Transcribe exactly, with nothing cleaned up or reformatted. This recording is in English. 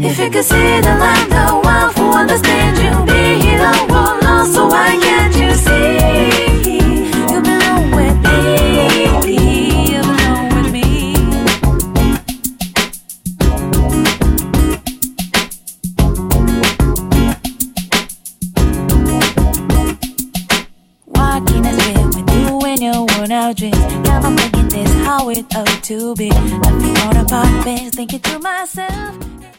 If you could see the light, the one who understands you, be the one lost, so why can't you see? You belong with me, you belong with me. Walking as well with you when you worn out dreams. Come on, making this how it ought to be. Nothing on a park bench, thinking to myself.